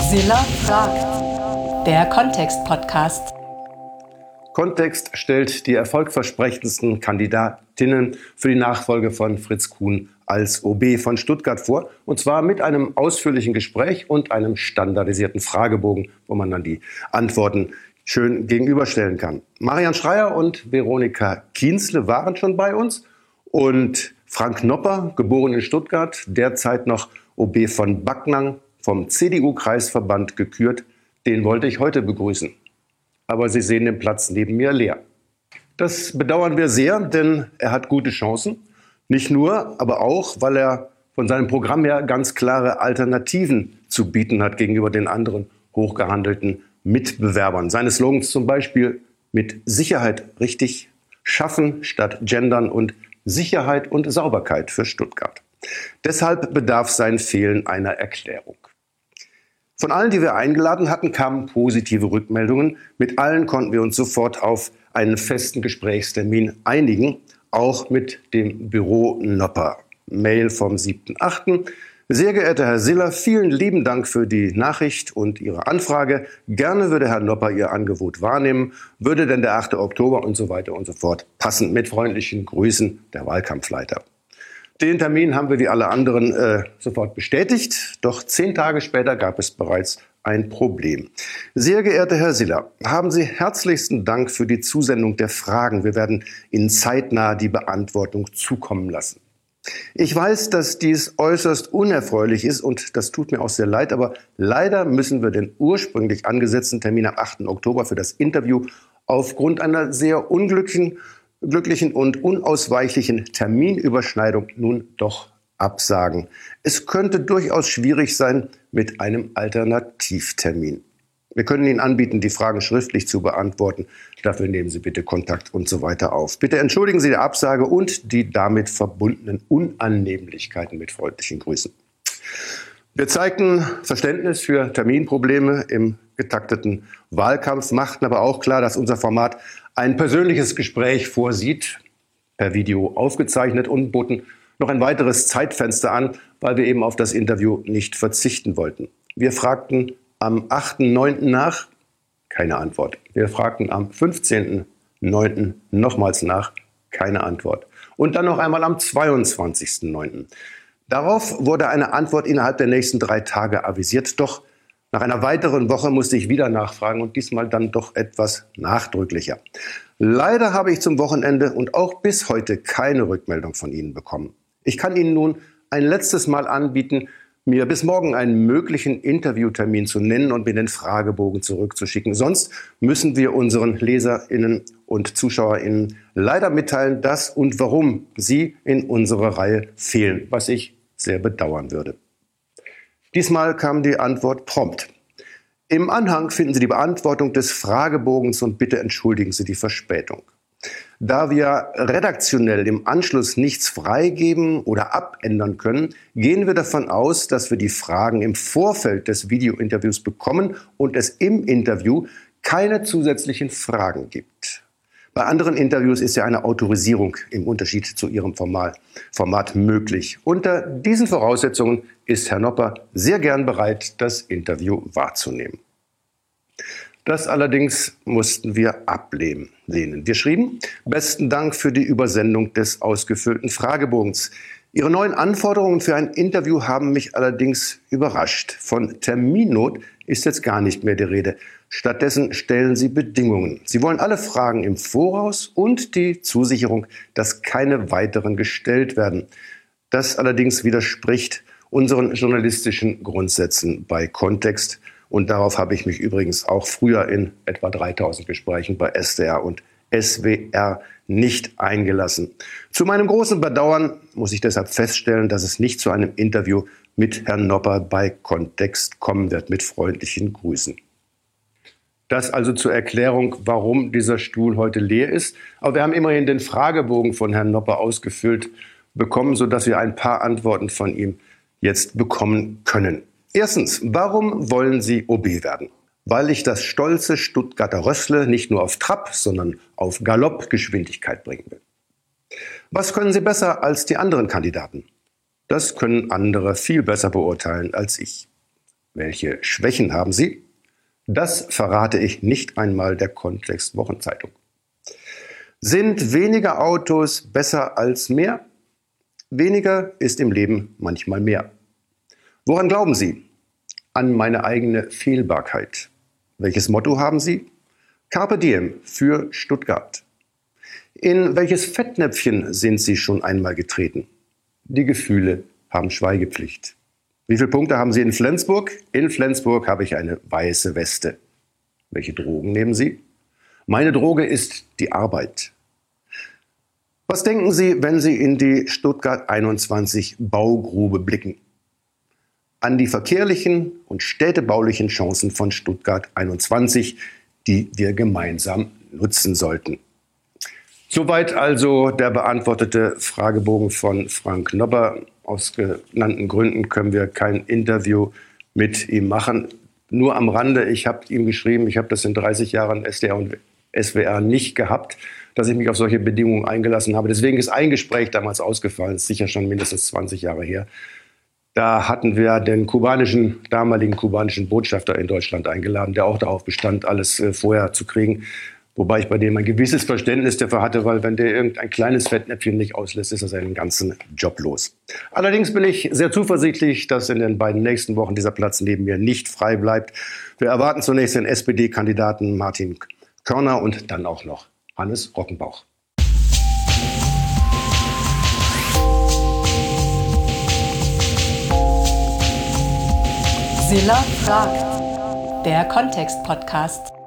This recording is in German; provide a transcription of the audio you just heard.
Silla fragt. Der Kontext-Podcast. Kontext stellt die erfolgversprechendsten Kandidatinnen für die Nachfolge von Fritz Kuhn als OB von Stuttgart vor. Und zwar mit einem ausführlichen Gespräch und einem standardisierten Fragebogen, wo man dann die Antworten schön gegenüberstellen kann. Marian Schreier und Veronika Kienzle waren schon bei uns. Und Frank Nopper, geboren in Stuttgart, derzeit noch OB von Backnang, vom CDU-Kreisverband gekürt, den wollte ich heute begrüßen. Aber Sie sehen den Platz neben mir leer. Das bedauern wir sehr, denn er hat gute Chancen. Nicht nur, aber auch, weil er von seinem Programm her ganz klare Alternativen zu bieten hat gegenüber den anderen hochgehandelten Mitbewerbern. Seine Slogans zum Beispiel: mit Sicherheit richtig, schaffen statt gendern und Sicherheit und Sauberkeit für Stuttgart. Deshalb bedarf sein Fehlen einer Erklärung. Von allen, die wir eingeladen hatten, kamen positive Rückmeldungen. Mit allen konnten wir uns sofort auf einen festen Gesprächstermin einigen, auch mit dem Büro Nopper. Mail vom 7.8. Sehr geehrter Herr Siller, vielen lieben Dank für die Nachricht und Ihre Anfrage. Gerne würde Herr Nopper Ihr Angebot wahrnehmen. Würde denn der 8. Oktober und so weiter und so fort passen. Mit freundlichen Grüßen, der Wahlkampfleiter. Den Termin haben wir wie alle anderen sofort bestätigt. Doch 10 Tage später gab es bereits ein Problem. Sehr geehrter Herr Siller, haben Sie herzlichsten Dank für die Zusendung der Fragen. Wir werden Ihnen zeitnah die Beantwortung zukommen lassen. Ich weiß, dass dies äußerst unerfreulich ist und das tut mir auch sehr leid, aber leider müssen wir den ursprünglich angesetzten Termin am 8. Oktober für das Interview aufgrund einer sehr unglücklichen und unausweichlichen Terminüberschneidung nun doch absagen. Es könnte durchaus schwierig sein mit einem Alternativtermin. Wir können Ihnen anbieten, die Fragen schriftlich zu beantworten. Dafür nehmen Sie bitte Kontakt und so weiter auf. Bitte entschuldigen Sie die Absage und die damit verbundenen Unannehmlichkeiten mit freundlichen Grüßen. Wir zeigten Verständnis für Terminprobleme im getakteten Wahlkampf, machten aber auch klar, dass unser Format ein persönliches Gespräch vorsieht, per Video aufgezeichnet, und boten noch ein weiteres Zeitfenster an, weil wir eben auf das Interview nicht verzichten wollten. Wir fragten am 8.9. nach, keine Antwort. Wir fragten am 15.9. nochmals nach, keine Antwort. Und dann noch einmal am 22.9. Darauf wurde eine Antwort innerhalb der nächsten 3 Tage avisiert. Doch nach einer weiteren Woche musste ich wieder nachfragen und diesmal dann doch etwas nachdrücklicher. Leider habe ich zum Wochenende und auch bis heute keine Rückmeldung von Ihnen bekommen. Ich kann Ihnen nun ein letztes Mal anbieten, mir bis morgen einen möglichen Interviewtermin zu nennen und mir den Fragebogen zurückzuschicken. Sonst müssen wir unseren LeserInnen und ZuschauerInnen leider mitteilen, dass und warum Sie in unserer Reihe fehlen, was ich sehr bedauern würde. Diesmal kam die Antwort prompt. Im Anhang finden Sie die Beantwortung des Fragebogens und bitte entschuldigen Sie die Verspätung. Da wir redaktionell im Anschluss nichts freigeben oder abändern können, gehen wir davon aus, dass wir die Fragen im Vorfeld des Videointerviews bekommen und es im Interview keine zusätzlichen Fragen gibt. Bei anderen Interviews ist ja eine Autorisierung im Unterschied zu Ihrem Format möglich. Unter diesen Voraussetzungen ist Herr Nopper sehr gern bereit, das Interview wahrzunehmen. Das allerdings mussten wir ablehnen. Wir schrieben: Besten Dank für die Übersendung des ausgefüllten Fragebogens. Ihre neuen Anforderungen für ein Interview haben mich allerdings überrascht. Von Terminnot ist jetzt gar nicht mehr die Rede. Stattdessen stellen Sie Bedingungen. Sie wollen alle Fragen im Voraus und die Zusicherung, dass keine weiteren gestellt werden. Das allerdings widerspricht unseren journalistischen Grundsätzen bei Kontext. Und darauf habe ich mich übrigens auch früher in etwa 3000 Gesprächen bei SDR und SWR nicht eingelassen. Zu meinem großen Bedauern muss ich deshalb feststellen, dass es nicht zu einem Interview mit Herrn Nopper bei Kontext kommen wird. Mit freundlichen Grüßen. Das also zur Erklärung, warum dieser Stuhl heute leer ist. Aber wir haben immerhin den Fragebogen von Herrn Nopper ausgefüllt bekommen, sodass wir ein paar Antworten von ihm jetzt bekommen können. Erstens, warum wollen Sie OB werden? Weil ich das stolze Stuttgarter Rössle nicht nur auf Trab, sondern auf Galoppgeschwindigkeit bringen will. Was können Sie besser als die anderen Kandidaten? Das können andere viel besser beurteilen als ich. Welche Schwächen haben Sie? Das verrate ich nicht einmal der Kontext Wochenzeitung. Sind weniger Autos besser als mehr? Weniger ist im Leben manchmal mehr. Woran glauben Sie? An meine eigene Fehlbarkeit. Welches Motto haben Sie? Carpe diem für Stuttgart. In welches Fettnäpfchen sind Sie schon einmal getreten? Die Gefühle haben Schweigepflicht. Wie viele Punkte haben Sie in Flensburg? In Flensburg habe ich eine weiße Weste. Welche Drogen nehmen Sie? Meine Droge ist die Arbeit. Was denken Sie, wenn Sie in die Stuttgart 21 Baugrube blicken? An die verkehrlichen und städtebaulichen Chancen von Stuttgart 21, die wir gemeinsam nutzen sollten. Soweit also der beantwortete Fragebogen von Frank Nobber. Aus genannten Gründen können wir kein Interview mit ihm machen. Nur am Rande, ich habe ihm geschrieben, ich habe das in 30 Jahren SDR und SWR nicht gehabt, dass ich mich auf solche Bedingungen eingelassen habe. Deswegen ist ein Gespräch damals ausgefallen, ist sicher schon mindestens 20 Jahre her. Da hatten wir den damaligen kubanischen Botschafter in Deutschland eingeladen, der auch darauf bestand, alles vorher zu kriegen. Wobei ich bei dem ein gewisses Verständnis dafür hatte, weil wenn der irgendein kleines Fettnäpfchen nicht auslässt, ist er seinen ganzen Job los. Allerdings bin ich sehr zuversichtlich, dass in den beiden nächsten Wochen dieser Platz neben mir nicht frei bleibt. Wir erwarten zunächst den SPD-Kandidaten Martin Körner und dann auch noch Hannes Rockenbauch. Silla fragt. Der Kontext-Podcast.